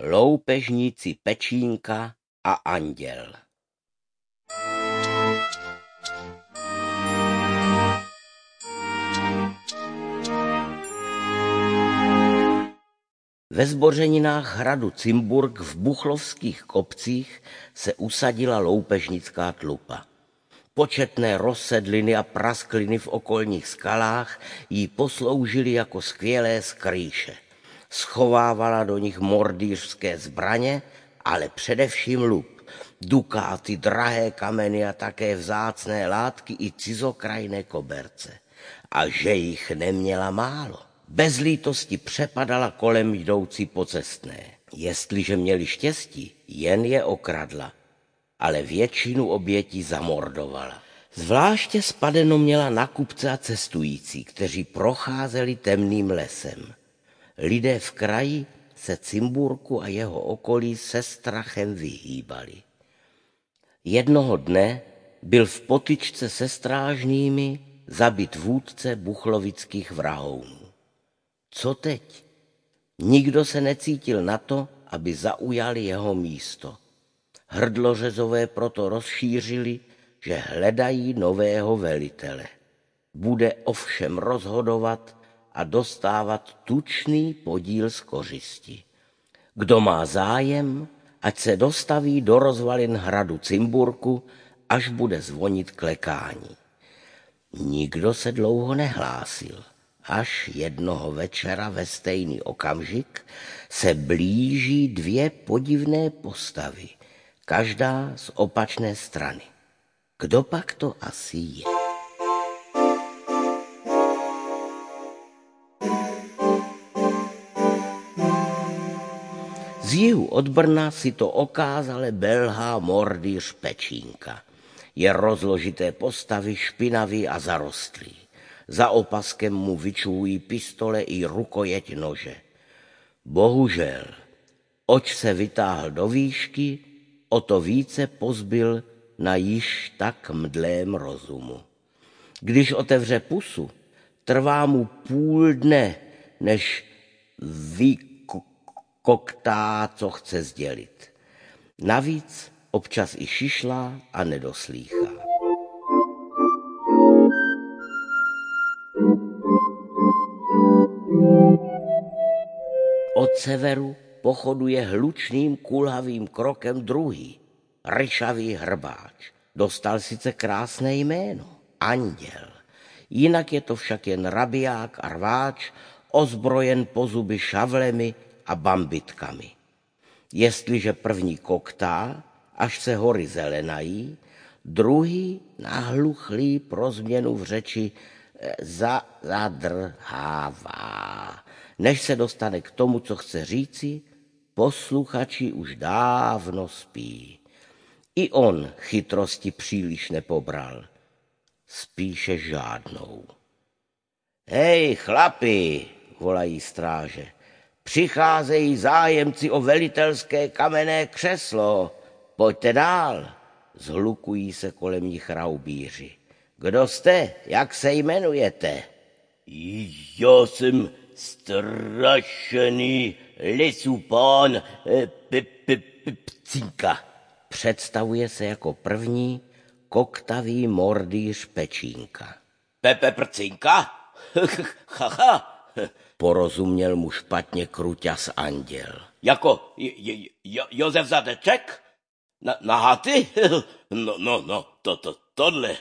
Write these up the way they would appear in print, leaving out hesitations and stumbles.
Loupežníci Pečínka a Anděl. Ve zbořeninách hradu Cimburk v Buchlovských kopcích se usadila loupežnická tlupa. Početné rozsedliny a praskliny v okolních skalách jí posloužily jako skvělé skrýše. Schovávala do nich mordýřské zbraně, ale především lup, dukáty, drahé kameny a také vzácné látky i cizokrajné koberce. A že jich neměla málo. Bez lítosti přepadala kolem jdoucí pocestné. Jestliže měli štěstí, jen je okradla, ale většinu obětí zamordovala. Zvláště spadeno měla na kupce a cestující, kteří procházeli temným lesem. Lidé v kraji se Cimburku a jeho okolí se strachem vyhýbali. Jednoho dne byl v potyčce se strážnými zabit vůdce buchlovických vrahounů. Co teď? Nikdo se necítil na to, aby zaujali jeho místo. Hrdlořezové proto rozšířili, že hledají nového velitele. Bude ovšem rozhodovat a dostávat tučný podíl z kořisti. Kdo má zájem, ať se dostaví do rozvalin hradu Cimburku, až bude zvonit klekání. Nikdo se dlouho nehlásil. Až jednoho večera ve stejný okamžik se blíží dvě podivné postavy, každá z opačné strany. Kdo pak to asi je? Z jihu od Brna si to okázale belhá mordýř Pečínka. Je rozložité postavy, špinavý a zarostlý. Za opaskem mu vyčuhují pistole i rukojeť nože. Bohužel, oč se vytáhl do výšky, o to více pozbyl na již tak mdlém rozumu. Když otevře pusu, trvá mu půl dne, než vykoktá, co chce sdělit. Navíc občas i šišlá a nedoslýchá. Od severu pochoduje hlučným kulhavým krokem druhý, ryšavý hrbáč. Dostal sice krásné jméno, Anděl. Jinak je to však jen rabiák a rváč, ozbrojen po zuby šavlemi a bambitkami. Jestliže první koktá, až se hory zelenají, druhý nahluchlý pro změnu v řeči zadrhává. Než se dostane k tomu, co chce říci, posluchači už dávno spí. I on chytrosti příliš nepobral, spíše žádnou. Hej, chlapi, volají stráže, přicházejí zájemci o velitelské kamenné křeslo, pojďte dál, zhlukují se kolem nich raubíři. Kdo jste, jak se jmenujete? Já jsem strašený lesupán Pcinka. Představuje se jako první koktavý mordýř Pečínka. Prcinka? Haha. Porozuměl mu špatně Kruťas Anděl. Jako Josef Zadeček? Na haty? No, tohle.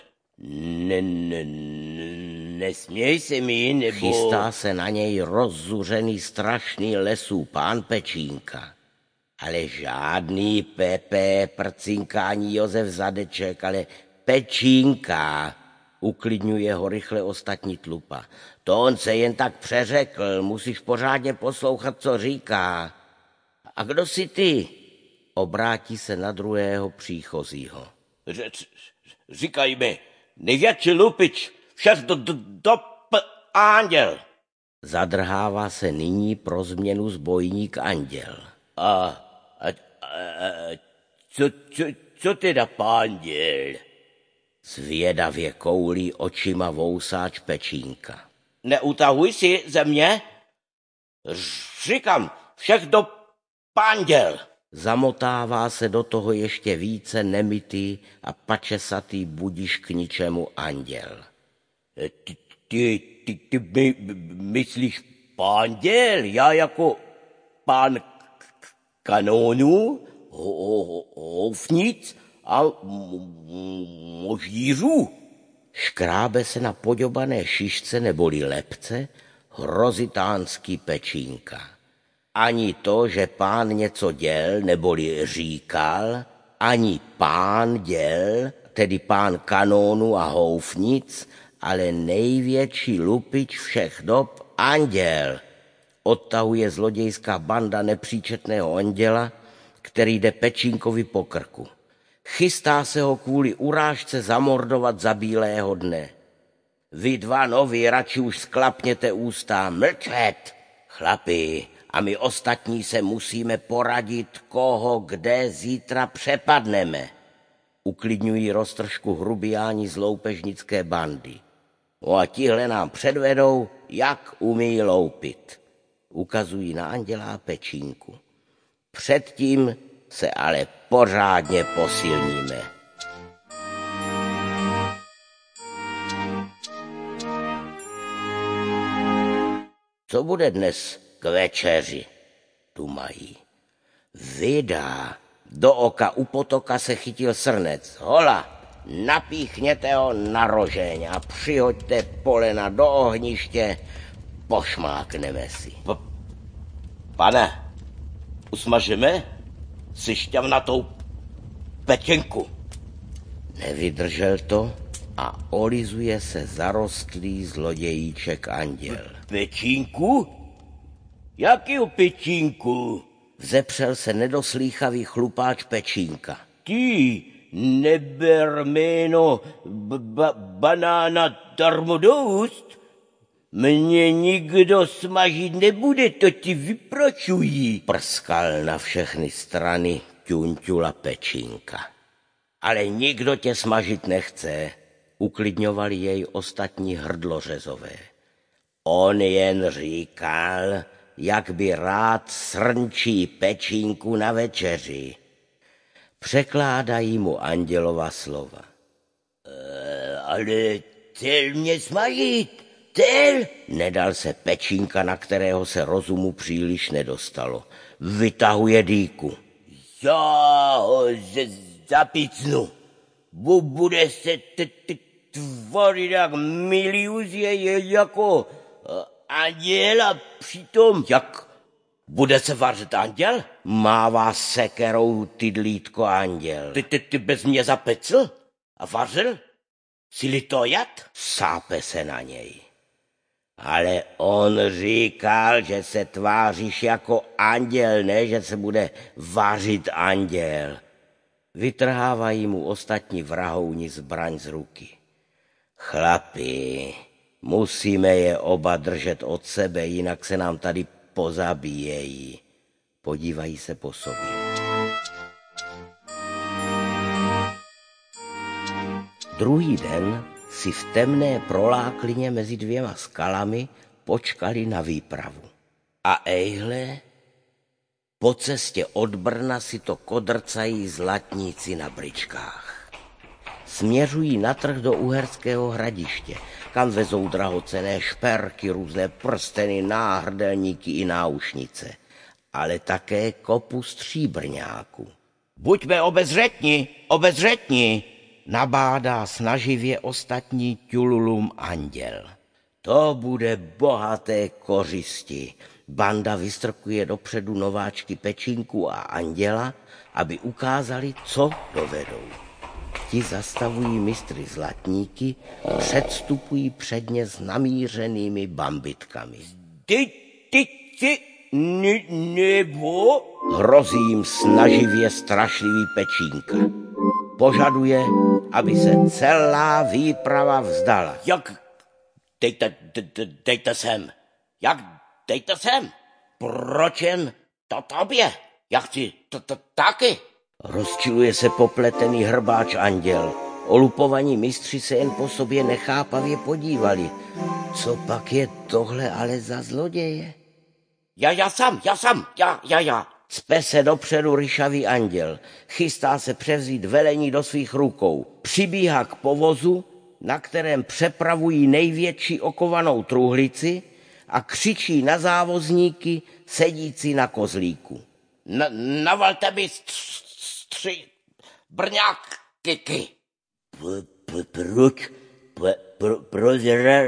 Nesměj se mi, nebo... Chystá se na něj rozzuřený strašný lesů pán Pečínka. Ale žádný Pepe Prcinka ani Josef Zadeček, ale Pečínka, uklidňuje ho rychle ostatní tlupa. To on se jen tak přeřekl, musíš pořádně poslouchat, co říká. A kdo jsi ty? Obrátí se na druhého příchozího. Říkaj mi, největší lupič, však Anděl. Zadrhává se nyní pro změnu zbojník Anděl. A co teda pánděl? Zvědavě koulí očima vousáč Pečínka. Neutahuj si ze mě? Říkám, však Panděl! Zamotává se do toho ještě více nemytý a pačesatý budiš k ničemu anděl. Ty myslíš panděl? Já jako pán kanónů, houfnic a možířů. Škrábe se na poďobané šišce neboli lepce hrozitánský pečínka. Ani to, že pán něco děl neboli říkal, ani pán děl, tedy pán kanónu a houfnic, ale největší lupič všech dob anděl. Odtahuje zlodějská banda nepříčetného anděla, který jde Pečínkovi po krku. Chystá se ho kvůli urážce zamordovat za bílého dne. Vy dva noví radši už sklapněte ústa, mlčet, chlapi, a my ostatní se musíme poradit, koho kde zítra přepadneme. Uklidňují roztržku hrubiáni z loupežnické bandy. No a tihle nám předvedou, jak umí loupit. Ukazují na anděla a Pečínku. Předtím se ale pořádně posilníme. Co bude dnes k večeři? Tu mají. Vydá. Do oka u potoka se chytil srnec. Hola, napíchněte ho na rožeň a přihoďte polena do ohniště, pošmákneme si. Pane, usmažeme si šťavnatou pečenku. Nevydržel to a olizuje se zarostlý zlodějíček anděl. Pečínku? Jakýho pečínku? Vzepřel se nedoslýchavý chlupáč Pečínka. Ty, neber jméno banána darmo do úst. Mě nikdo smažit nebude, to ti vypročují. Prskal na všechny strany ťunťula Pečínka. Ale nikdo tě smažit nechce, uklidňovali jej ostatní hrdlořezové. On jen říkal, jak by rád srnčí Pečínku na večeři. Překládají mu andělova slova. Ale cel mě smažit, cel? Nedal se Pečínka, na kterého se rozumu příliš nedostalo. Vytahuje dýku. Já ho zapicnu. Bude se tvořit jak Milius je jako anděl a přitom... Jak Bude se vařit anděl? mává sekerou tydlítko anděl. Ty bez mě zapecl a vařil? Jsi to jad? Sápe se na něj. Ale on říkal, že se tváříš jako anděl, ne, že se bude vařit anděl. Vytrhávají mu ostatní vrahouni zbraň z ruky. Chlapi, musíme je oba držet od sebe, jinak se nám tady pozabíjejí. Podívají se po sobě. Druhý den si v temné proláklině mezi dvěma skalami počkali na výpravu. A ejhle, po cestě od Brna si to kodrcají zlatníci na bričkách. Směřují na trh do Uherského Hradiště, kam vezou drahocenné šperky, různé prsteny, náhrdelníky i náušnice, ale také kopu stříbrňáků. Buďme obezřetní, Nabádá snaživě ostatní ťululum anděl. To bude bohaté kořisti. Banda vystrkuje dopředu nováčky Pečínku a anděla, aby ukázali, co dovedou. Ti zastavují mistry zlatníky, předstupují předně s namířenými bambitkami. nebo... Hrozí jim snaživě strašlivý Pečínka. Požaduje, aby se celá výprava vzdala. Jak? Dejte sem. Jak? Dejte sem. Proč jen to tobě? Já chci taky. Rozčiluje se popletený hrbáč anděl. Olupovaní mistři se jen po sobě nechápavě podívali. Co pak je tohle ale za zloděje? Já sám. Cpe se dopředu ryšavý anděl, chystá se převzít velení do svých rukou, přibíhá k povozu, na kterém přepravují největší okovanou truhlici a křičí na závozníky sedící na kozlíku. Navalte mi 3 brňáky. Proč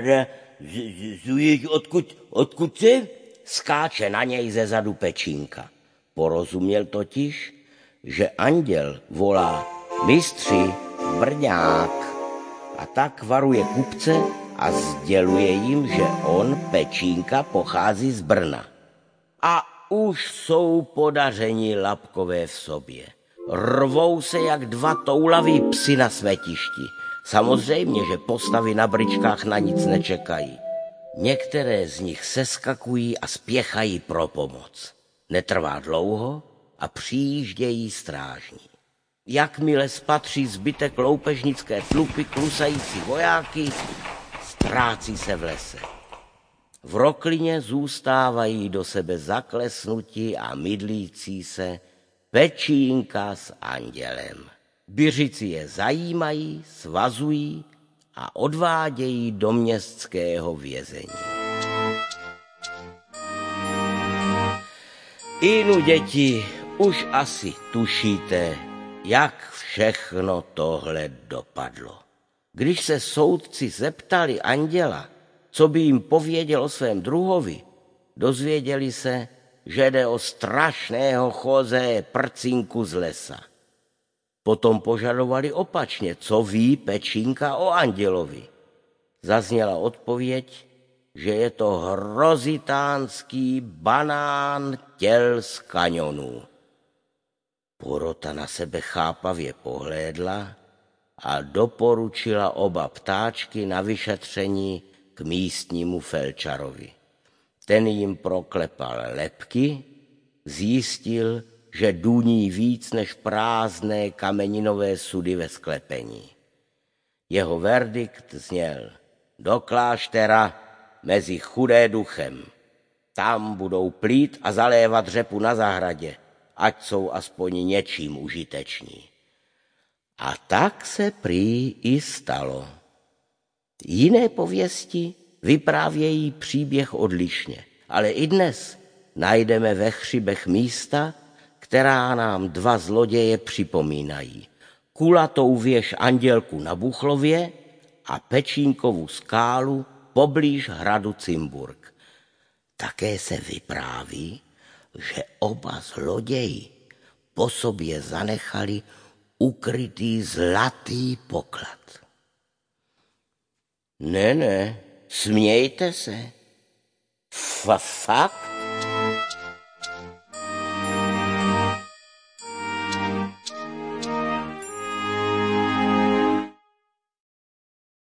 zuješ odkud jsi? Skáče na něj ze zadu Pečínka. Porozuměl totiž, že anděl volá mistři Brňák a tak varuje kupce a sděluje jim, že on, Pečínka, pochází z Brna. A už jsou podaření Lapkové v sobě. Rvou se jak 2 toulaví psi na smetišti. Samozřejmě, že postavy na bričkách na nic nečekají. Některé z nich seskakují a spěchají pro pomoc. Netrvá dlouho a přijíždějí strážní. Jakmile spatří zbytek loupežnické tlupy klusající vojáky, ztrácí se v lese. V roklině zůstávají do sebe zaklesnutí a mydlící se Pečínka s andělem. Biřici je zajímají, svazují a odvádějí do městského vězení. Inu, děti, už asi tušíte, jak všechno tohle dopadlo. Když se soudci zeptali anděla, co by jim pověděl o svém druhovi, dozvěděli se, že jde o strašného José Prcinku z lesa. Potom požadovali opačně, co ví Pečínka o andělovi. Zazněla odpověď, že je to hrozitánský banán těl z kaňonů. Porota na sebe chápavě pohlédla a doporučila oba ptáčky na vyšetření k místnímu felčarovi. Ten jim proklepal lebky, zjistil, že duní víc než prázdné kameninové sudy ve sklepení. Jeho verdikt zněl: do kláštera mezi chudé duchem. Tam budou plít a zalévat řepu na zahradě, ať jsou aspoň něčím užiteční. A tak se prý i stalo. Jiné pověsti vyprávějí příběh odlišně, ale i dnes najdeme ve Chřibech místa, která nám 2 zloděje připomínají. Kulatou věž Andělku na Buchlově a Pečínkovu skálu poblíž hradu Cimburk. Také se vypráví, že oba zloději po sobě zanechali ukrytý zlatý poklad. Ne, smějte se. Fakt?